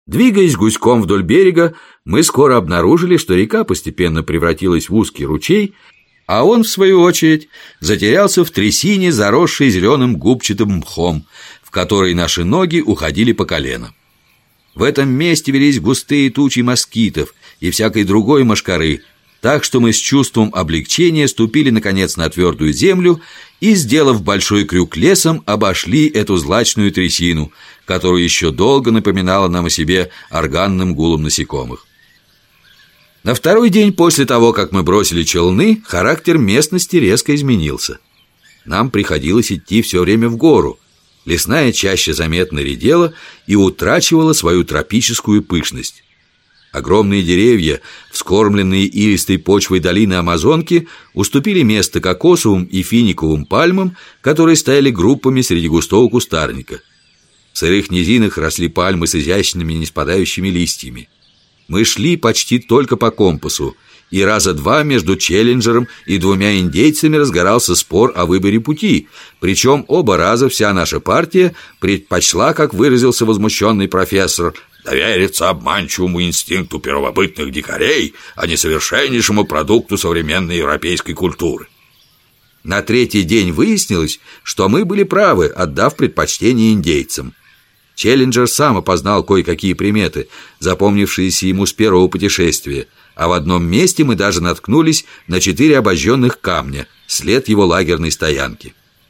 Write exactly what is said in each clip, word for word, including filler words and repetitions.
Двигаясь гуськом вдоль берега, мы скоро обнаружили, что река постепенно превратилась в узкий ручей, а он, в свою очередь, затерялся в трясине, заросшей зеленым губчатым мхом, в которой наши ноги уходили по колено. В этом месте велись густые тучи москитов и всякой другой мошкары, так что мы с чувством облегчения ступили, наконец, на твердую землю и, сделав большой крюк лесом, обошли эту злачную трясину, которая еще долго напоминала нам о себе органным гулом насекомых. На второй день после того, как мы бросили челны, характер местности резко изменился. Нам приходилось идти все время в гору. Лесная чаща заметно редела и утрачивала свою тропическую пышность. Огромные деревья, вскормленные илистой почвой долины Амазонки, уступили место кокосовым и финиковым пальмам, которые стояли группами среди густого кустарника. В сырых низинах росли пальмы с изящными неспадающими листьями. Мы шли почти только по компасу, и раза два между Челленджером и двумя индейцами разгорался спор о выборе пути, причем оба раза вся наша партия предпочла, как выразился возмущенный профессор, довериться обманчивому инстинкту первобытных дикарей, а не совершеннейшему продукту современной европейской культуры. На третий день выяснилось, что мы были правы, отдав предпочтение индейцам. Челленджер сам опознал кое-какие приметы, запомнившиеся ему с первого путешествия, а в одном месте мы даже наткнулись на четыре обожженных камня, след его лагерной стоянки.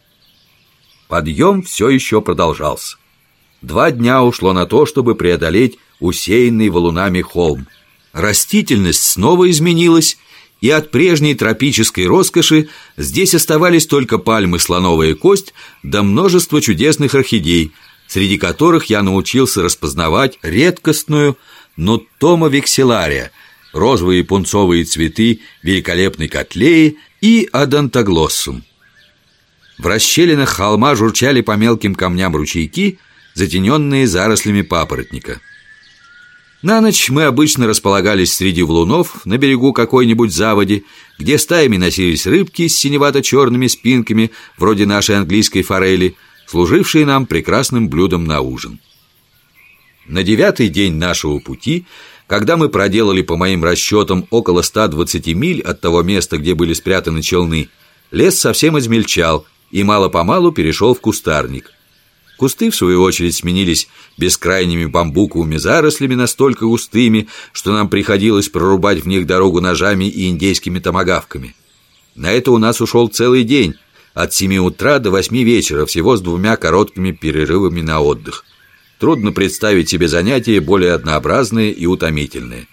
Подъем все еще продолжался. Два дня ушло на то, чтобы преодолеть усеянный валунами холм. Растительность снова изменилась, и от прежней тропической роскоши здесь оставались только пальмы слоновая кость да множество чудесных орхидей, среди которых я научился распознавать редкостную Нуттома векселария, розовые пунцовые цветы великолепной котлеи и Одонтоглоссум. В расщелинах холма журчали по мелким камням ручейки, затененные зарослями папоротника. На ночь мы обычно располагались среди валунов на берегу какой-нибудь заводи, где стаями носились рыбки с синевато-черными спинками, вроде нашей английской форели, служившие нам прекрасным блюдом на ужин. На девятый день нашего пути, когда мы проделали, по моим расчетам, около ста двадцати миль от того места, где были спрятаны челны, лес совсем измельчал и мало-помалу перешел в кустарник. Кусты, в свою очередь, сменились бескрайними бамбуковыми зарослями, настолько густыми, что нам приходилось прорубать в них дорогу ножами и индейскими томагавками. На это у нас ушел целый день, от семи утра до восьми вечера, всего с двумя короткими перерывами на отдых. Трудно представить себе занятия более однообразные и утомительные.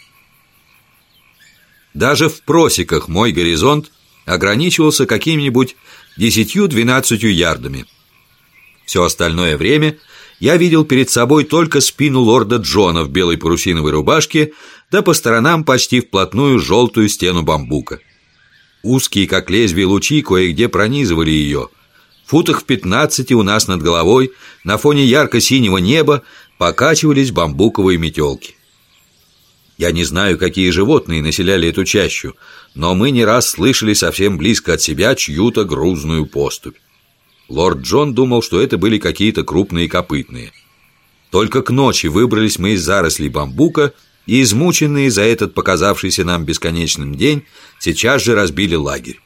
Даже в просеках мой горизонт ограничивался какими-нибудь десятью-двенадцатью ярдами. Все остальное время я видел перед собой только спину лорда Джона в белой парусиновой рубашке, да по сторонам почти вплотную желтую стену бамбука. Узкие, как лезвие, лучи кое-где пронизывали ее. В футах в пятнадцати у нас над головой, на фоне ярко-синего неба, покачивались бамбуковые метелки. Я не знаю, какие животные населяли эту чащу, но мы не раз слышали совсем близко от себя чью-то грузную поступь. Лорд Джон думал, что это были какие-то крупные копытные. Только к ночи выбрались мы из зарослей бамбука и, измученные за этот показавшийся нам бесконечным день, сейчас же разбили лагерь.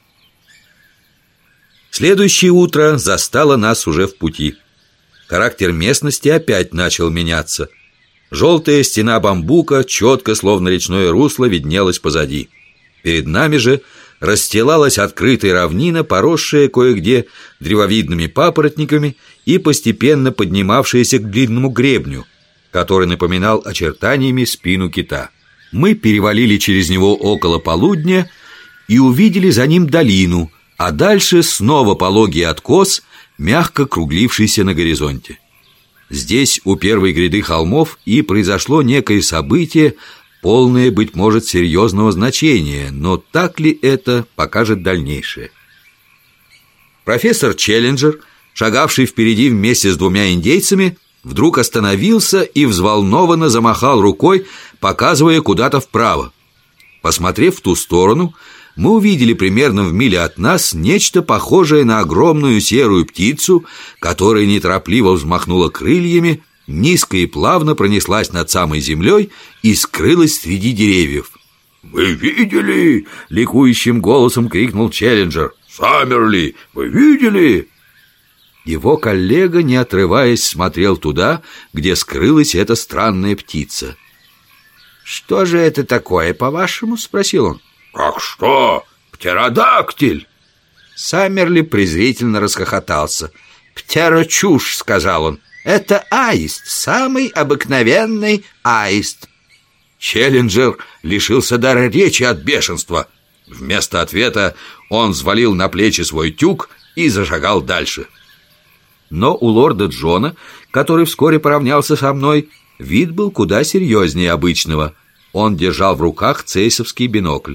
Следующее утро застало нас уже в пути. Характер местности опять начал меняться. Желтая стена бамбука четко, словно речное русло, виднелась позади. Перед нами же расстилалась открытая равнина, поросшая кое-где древовидными папоротниками и постепенно поднимавшаяся к длинному гребню, который напоминал очертаниями спину кита. Мы перевалили через него около полудня и увидели за ним долину, а дальше снова пологий откос, мягко круглившийся на горизонте. Здесь, у первой гряды холмов, и произошло некое событие, полное, быть может, серьезного значения, но так ли это, покажет дальнейшее. Профессор Челленджер, шагавший впереди вместе с двумя индейцами, вдруг остановился и взволнованно замахал рукой, показывая куда-то вправо. Посмотрев в ту сторону, мы увидели примерно в миле от нас нечто похожее на огромную серую птицу, которая неторопливо взмахнула крыльями низко и плавно пронеслась над самой землей и скрылась среди деревьев. «Вы видели?» — ликующим голосом крикнул Челленджер. «Саммерли, вы видели?» Его коллега, не отрываясь, смотрел туда, где скрылась эта странная птица. «Что же это такое, по-вашему?» — спросил он. «Как что? Птеродактиль!» Саммерли презрительно расхохотался. «Птерочушь!» — сказал он. «Это аист, самый обыкновенный аист». Челленджер лишился дара речи от бешенства. Вместо ответа он взвалил на плечи свой тюк и зашагал дальше. Но у лорда Джона, который вскоре поравнялся со мной, вид был куда серьезнее обычного. Он держал в руках цейсовский бинокль.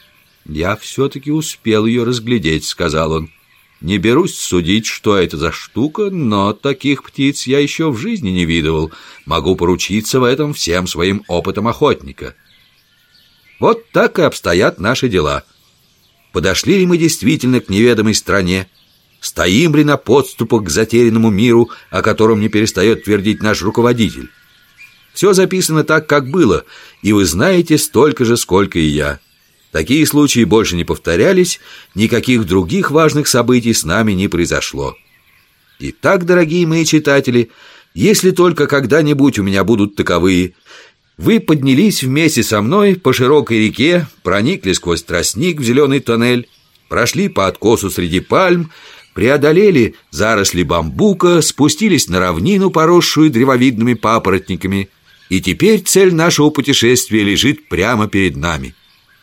«Я все-таки успел ее разглядеть», — сказал он. «Не берусь судить, что это за штука, но таких птиц я еще в жизни не видывал. Могу поручиться в этом всем своим опытом охотника». Вот так и обстоят наши дела. Подошли ли мы действительно к неведомой стране? Стоим ли на подступах к затерянному миру, о котором не перестает твердить наш руководитель? Все записано так, как было, и вы знаете столько же, сколько и я. Такие случаи больше не повторялись, никаких других важных событий с нами не произошло. Итак, дорогие мои читатели, если только когда-нибудь у меня будут таковые, вы поднялись вместе со мной по широкой реке, проникли сквозь тростник в зеленый тоннель, прошли по откосу среди пальм, преодолели заросли бамбука, спустились на равнину, поросшую древовидными папоротниками, и теперь цель нашего путешествия лежит прямо перед нами.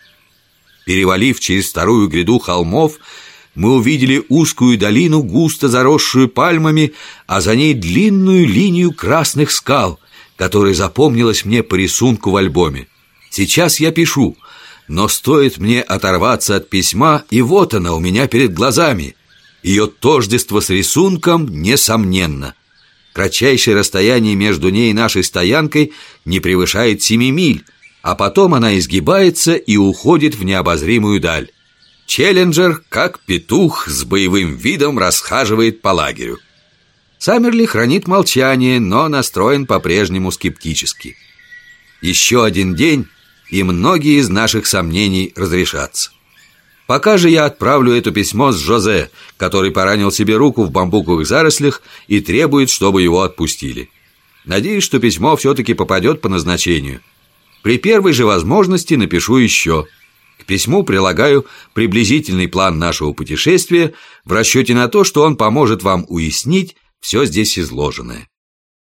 Перевалив через вторую гряду холмов, мы увидели узкую долину, густо заросшую пальмами, а за ней длинную линию красных скал, которая запомнилась мне по рисунку в альбоме. Сейчас я пишу, но стоит мне оторваться от письма, и вот она у меня перед глазами. Ее тождество с рисунком несомненно. Кратчайшее расстояние между ней и нашей стоянкой не превышает семи миль, а потом она изгибается и уходит в необозримую даль. Челленджер, как петух, с боевым видом расхаживает по лагерю. Саммерли хранит молчание, но настроен по-прежнему скептически. Еще один день, и многие из наших сомнений разрешатся. Пока же я отправлю это письмо с Жозе, который поранил себе руку в бамбуковых зарослях и требует, чтобы его отпустили. Надеюсь, что письмо все-таки попадет по назначению. При первой же возможности напишу еще. К письму прилагаю приблизительный план нашего путешествия в расчете на то, что он поможет вам уяснить все здесь изложенное.